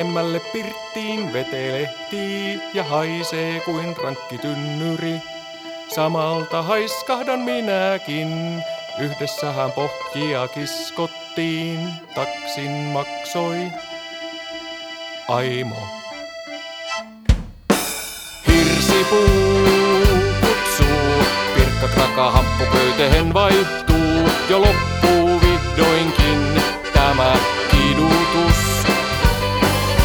Emmälle pirttiin vetelehtii ja haisee kuin rankki tynnyri. Samalta haiskahdan minäkin, yhdessähän pohjia kiskottiin, taksin maksoi Aimo. Hirsipuu kutsuu, pirkkakraka hamppupöytehen vaihtuu, jo loppu